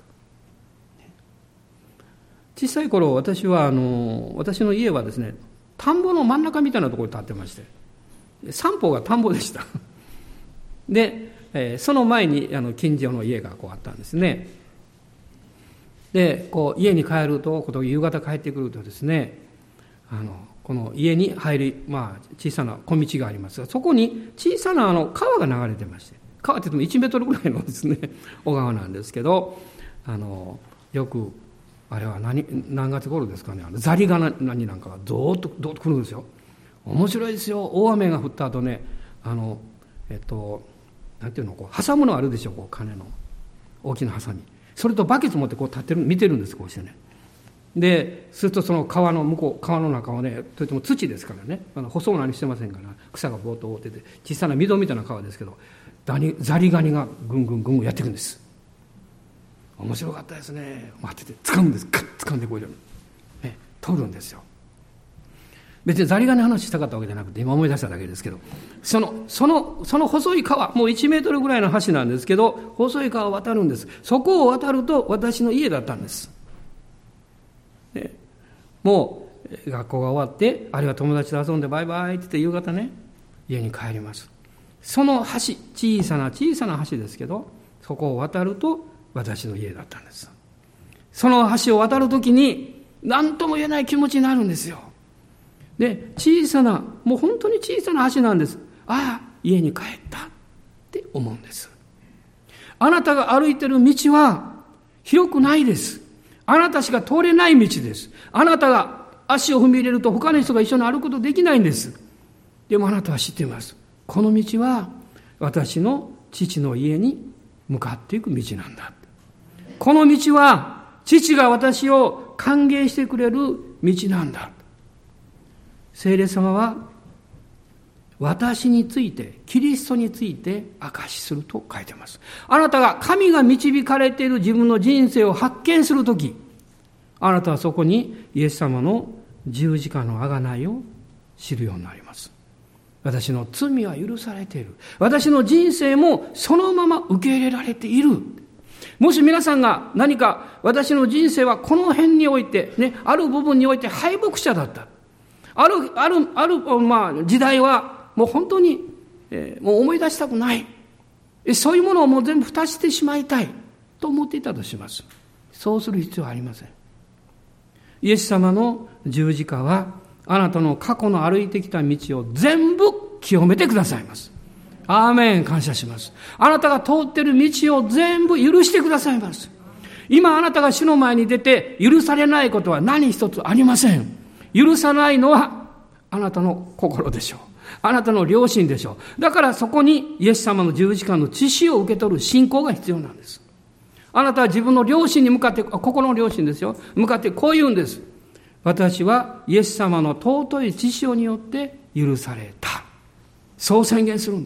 小さい頃、私はあの私の家はですね、田んぼの真ん中みたいなところに建ってまして、三方が田んぼでした。で、えー、その前にあの近所の家がこうあったんですね。で、こう家に帰ると、夕方帰ってくるとですね、あのこの家に入る、まあ、小さな小道がありますが、そこに小さなあの川が流れてまして、川って言ってもいちメートルぐらいのですね、小川なんですけど、あのよくあれは 何, 何月頃ですかね、あのザリガニなんかがどーっとどーっと来るんですよ。面白いですよ。大雨が降った後ね、あのえっとなんていうの、こう挟むのあるでしょう、こう金の大きなハサミ、それとバケツ持ってこう立ってる見てるんです、こうしてね。でするとその川の向こう、川の中はね、といっても土ですからね、あの舗装何してませんから、草がぼーっと覆ってて小さな溝みたいな川ですけど、ザリガニがぐんぐんぐんぐんやってくるんです。面白かったですね。待ってて掴むんです。ガッ掴んでこういうの、ね、取るんですよ。別にザリガニの話したかったわけじゃなくて、今思い出しただけですけど、そのそのその細い川、もういちメートルぐらいの橋なんですけど、細い川を渡るんです。そこを渡ると私の家だったんです。でもう学校が終わって、あるいは友達と遊んでバイバイって言って夕方ね、家に帰ります。その橋、小さな小さな橋ですけど、そこを渡ると私の家だったんです。その橋を渡るときに何とも言えない気持ちになるんですよ。で、小さな、もう本当に小さな橋なんです。ああ、家に帰ったって思うんです。あなたが歩いている道は広くないです。あなたしか通れない道です。あなたが足を踏み入れると他の人が一緒に歩くことできないんです。でもあなたは知っています。この道は私の父の家に向かっていく道なんだ。この道は父が私を歓迎してくれる道なんだ。聖霊様は私について、キリストについて証しすると書いてます。あなたが神が導かれている自分の人生を発見するとき、あなたはそこにイエス様の十字架の贖いを知るようになります。私の罪は許されている。私の人生もそのまま受け入れられている。もし皆さんが何か私の人生はこの辺において、ね、ある部分において敗北者だった。ある、ある、ある、まあ、時代はもう本当に、えー、もう思い出したくない。そういうものをもう全部蓋してしまいたいと思っていたとします。そうする必要はありません。イエス様の十字架はあなたの過去の歩いてきた道を全部清めてくださいます。アーメン、感謝します。あなたが通っている道を全部許してくださいます。今あなたが主の前に出て許されないことは何一つありません。許さないのはあなたの心でしょう。あなたの良心でしょう。だからそこにイエス様の十字架の知識を受け取る信仰が必要なんです。あなたは自分の良心に向かって、心の良心ですよ、向かってこう言うんです。私はイエス様の尊い知識によって許された。そう宣言するんです。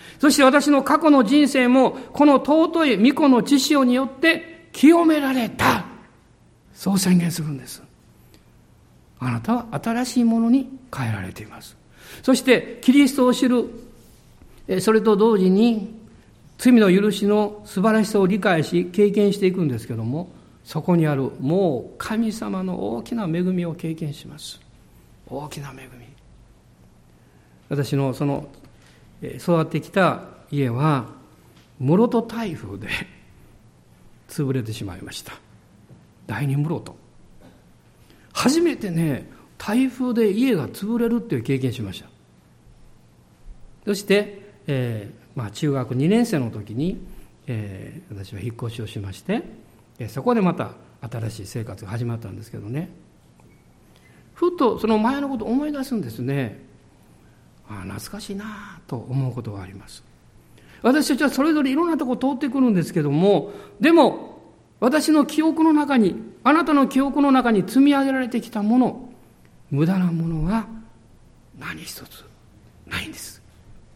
そして私の過去の人生もこの尊い御子の血潮によって清められた。そう宣言するんです。あなたは新しいものに変えられています。そしてキリストを知る、それと同時に罪の許しの素晴らしさを理解し経験していくんですけども、そこにあるもう神様の大きな恵みを経験します。大きな恵み。私のその育ってきた家は室戸台風で潰れてしまいました。第二室戸。初めてね、台風で家が潰れるっていう経験しました。そして、えーまあ、中学にねん生の時に、えー、私は引っ越しをしまして、えー、そこでまた新しい生活が始まったんですけどね、ふとその前のことを思い出すんですね。ああ、懐かしいなと思うことがあります。私たちはそれぞれいろんなところ通ってくるんですけども、でも私の記憶の中に、あなたの記憶の中に積み上げられてきたもの、無駄なものは何一つないんです。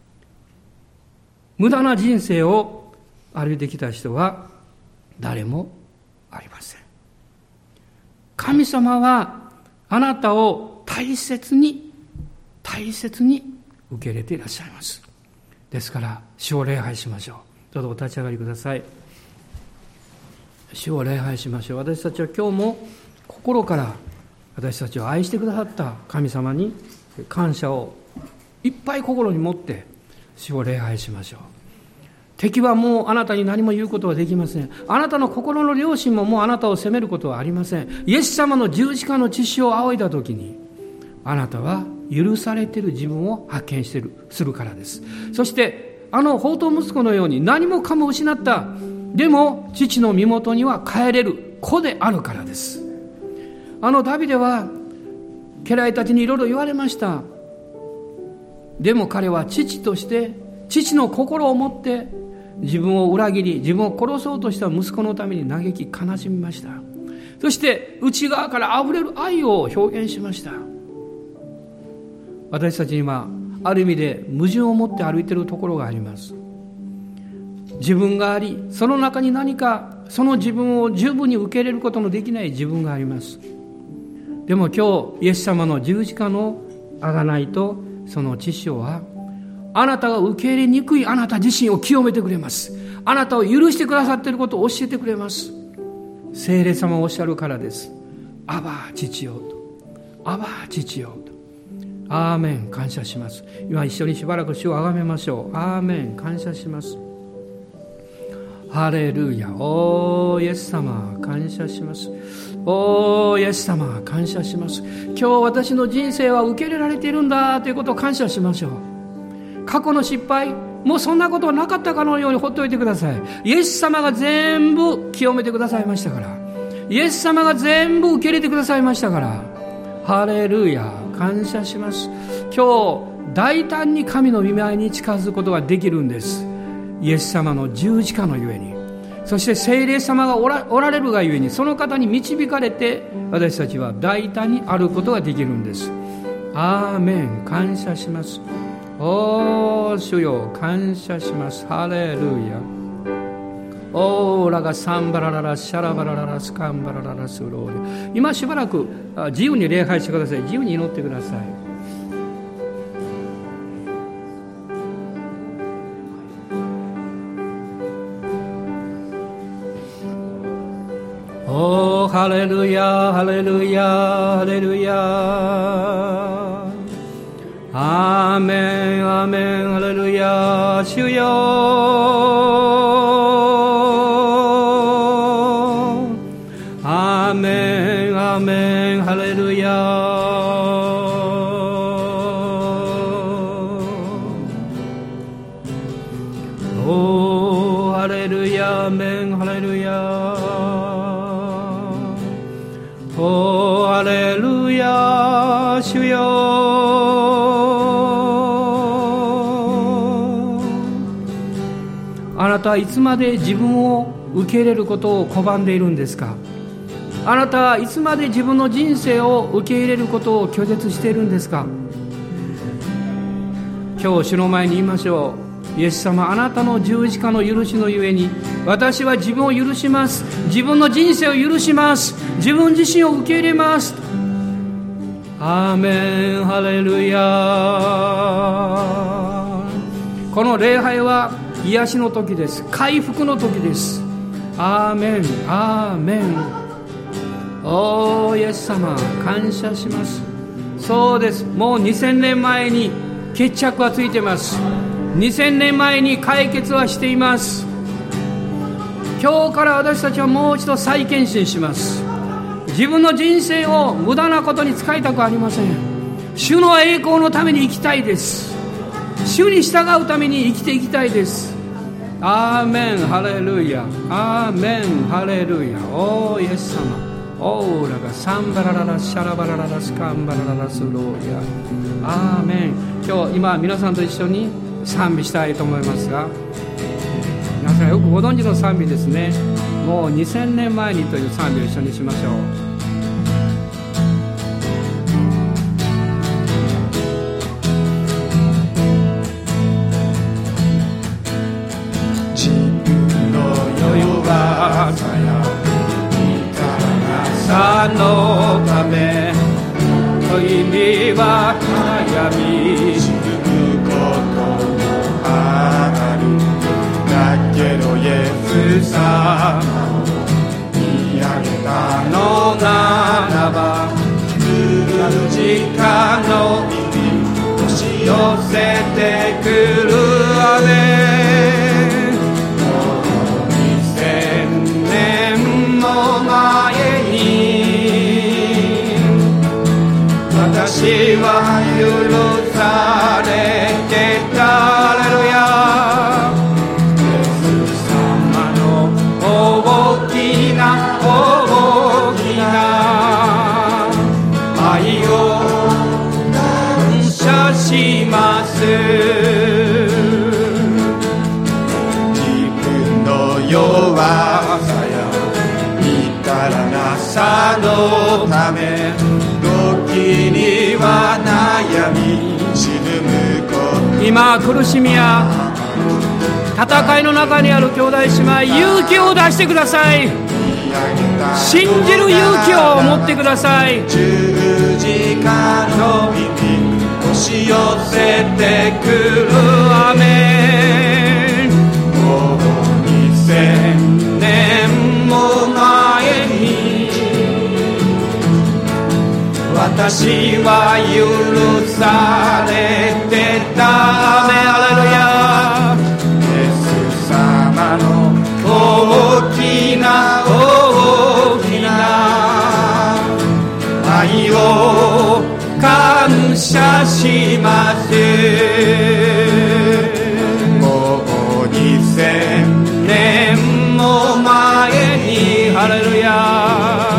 無駄な人生を歩いてきた人は誰もありません。神様はあなたを大切に大切に受け入れていらっしゃいます。ですから主を礼拝しましょう。どうぞお立ち上がりください。主を礼拝しましょう。私たちは今日も心から私たちを愛してくださった神様に感謝をいっぱい心に持って主を礼拝しましょう。敵はもうあなたに何も言うことはできません。あなたの心の良心ももうあなたを責めることはありません。イエス様の十字架の血潮を仰いだときに、あなたは許されている自分を発見しているするからです。そしてあの放蕩息子のように何もかも失った、でも父の身元には帰れる子であるからです。あのダビデは家来たちにいろいろ言われました。でも彼は父として父の心を持って自分を裏切り自分を殺そうとした息子のために嘆き悲しみました。そして内側からあふれる愛を表現しました。私たちにはある意味で矛盾を持って歩いているところがあります。自分があり、その中に何かその自分を十分に受け入れることのできない自分があります。でも今日イエス様の十字架の贖いとその血潮はあなたが受け入れにくいあなた自身を清めてくれます。あなたを許してくださっていることを教えてくれます。聖霊様をおっしゃるからです。アバ父よと、アバ父よと。アーメン、感謝します。今一緒にしばらく主をあがめましょう。アーメン、感謝します。ハレルヤ。おーイエス様感謝します。おーイエス様感謝します。今日私の人生は受け入れられているんだということを感謝しましょう。過去の失敗、もうそんなことはなかったかのように放っておいてください。イエス様が全部清めてくださいましたから、イエス様が全部受け入れてくださいましたから、ハレルヤ感謝します。今日大胆に神の御前に近づくことができるんです。イエス様の十字架のゆえに、そして聖霊様がお ら, おられるがゆえに、その方に導かれて私たちは大胆に歩くことができるんです。アーメン、感謝します。おー主よ感謝します。ハレルヤ。オーラがサンバラララシャラバラララスカンバラララスローリ。今しばらく自由に礼拝してください。自由に祈ってください。おーハレルヤハレルヤハレルヤ。アーメンアーメンハレルヤ。主よアーメンアーメンハレルヤ。おーハレルヤアーメンハレルヤ。おーハレルヤ主よ。あなたはいつまで自分を受け入れることを拒んでいるんですか？あなたはいつまで自分の人生を受け入れることを拒絶しているんですか？今日主の前に言いましょう。 イエス様、あなたの十字架の許しのゆえに私は自分を許します。自分の人生を許します。自分自身を受け入れます。アーメン、ハレルヤ。この礼拝は癒しの時です。回復の時です。アーメン、アーメン。おー、イエス様、感謝します。そうです。もうにせんねんまえに決着はついてます。にせんねんまえに解決はしています。今日から私たちはもう一度再検診します。自分の人生を無駄なことに使いたくありません。主の栄光のために生きたいです。主に従うために生きていきたいです。アーメン、ハレルヤ。アーメン、ハレルヤ。おー、イエス様。オーラがサンバラララシャラバラララスカンバラララスローヤ。アーメン。今日今皆さんと一緒に賛美したいと思いますが、皆さんよくご存知の賛美ですね。もうにせんねんまえにという賛美を一緒にしましょう。 自分の弱さやさのため時には悩み知ることもある。だけどイエス様を見上げたのならば十字架の日々押し寄せてくる雨。もうにせんねんも前に私は許されてた。ハレルヤ。イエス様の大きな大きな愛を感謝します。自分の弱さや至らなさのため時には悩み沈むこと。 今苦しみや戦いの中にある兄弟姉妹、勇気を出してください。信じる勇気を持ってください。 十字架の日々押し寄せてくる雨。もうにせんねんも前に私は許されてた。ハレルヤ。イエス様の大きな大きな愛を感謝します。もうにせんねんも前にハレルヤ。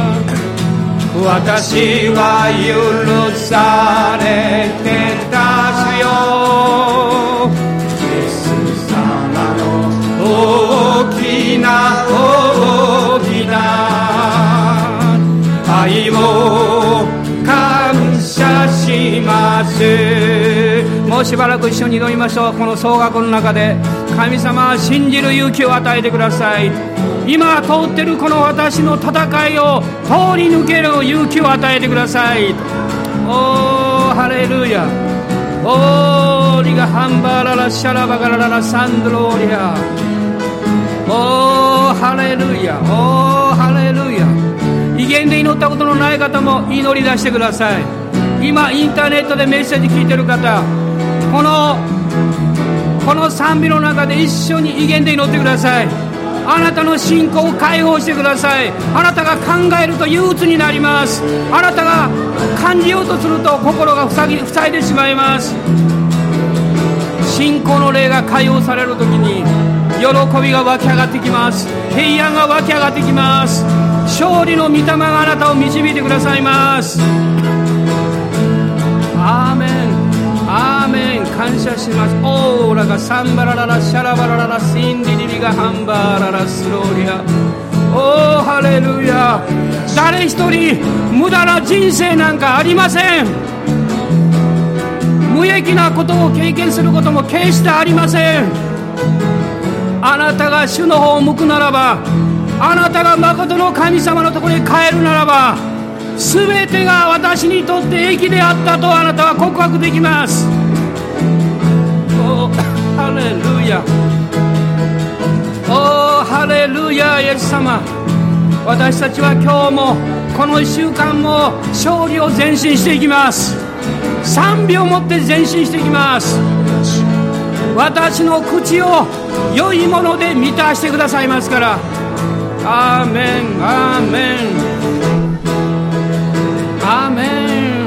私は許されてたよ。イエス様の大きな大きな愛を感謝します。もうしばらく一緒に祈りましょう。この総額の中で神様は信じる勇気を与えてください。今通ってるこの私の戦いを通り抜ける勇気を与えてください。おー、ハレルヤ。おー、リガハンバララシャラバガラララサンドローリア。おー、ハレルヤ。おー、ハレルヤ。威厳で祈ったことのない方も祈り出してください。今インターネットでメッセージ聞いてる方、このこの賛美の中で一緒に威厳で祈ってください。あなたの信仰を解放してください。あなたが考えると憂鬱になります。あなたが感じようとすると心が塞ぎ、塞いでしまいます。信仰の霊が解放されるときに喜びが湧き上がってきます。平安が湧き上がってきます。勝利の御霊があなたを導いてくださいます。アーメン、アーメン。感謝します。オーラがサンバラララシャラバラララシンディリリがハンバララスローリア。おー、ハレルヤ。誰一人無駄な人生なんかありません。 無益なことを経験することも決してありません。あなたが主の方を向くならば、あなたが誠の神様のところに帰るならば、すべてが私にとって益であったとあなたは告白できます。おー、ハレルヤ、おー、ハレルヤ、イエス様。私たちは今日もこのいっしゅうかんも勝利を前進していきます。賛美をもって前進していきます。私の口を良いもので満たしてくださいますから。アーメン、アーメン、アーメン。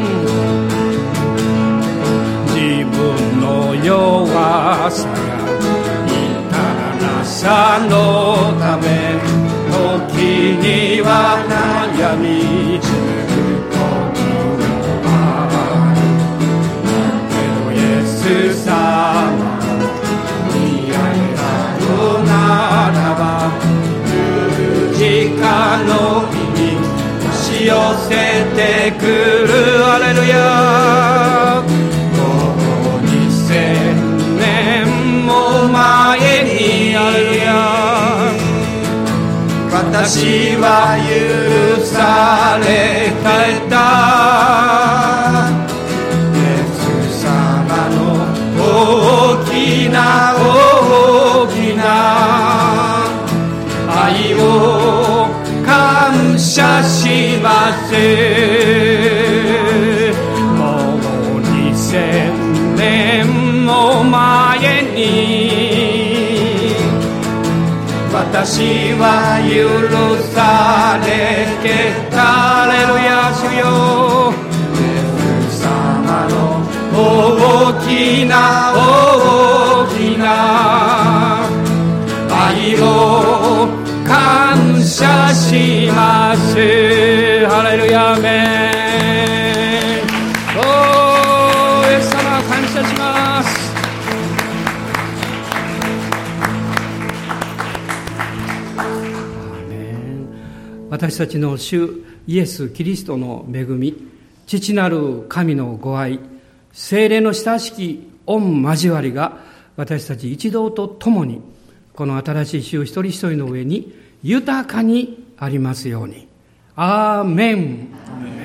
自分の弱さや至らなさのため、時には悩みつくこともある。けどイエス様に会えたのならば、十字架の日に押し寄せてくる。ハレルヤ。もうにせんねんも前に、ハレルヤ、私は許された。イエス様の大きな大きな愛を感謝します。もうにせんねんも前に私は許されてた。ハレルヤ、主よ。イエス様の大きな大きな愛を感謝します。ハレルヤ、アーメン。おー、イエス様感謝します。私たちの主イエス・キリストの恵み、父なる神のご愛、聖霊の親しき御交わりが私たち一同と共にこの新しい週一人一人の上に豊かにありますように。アーメン。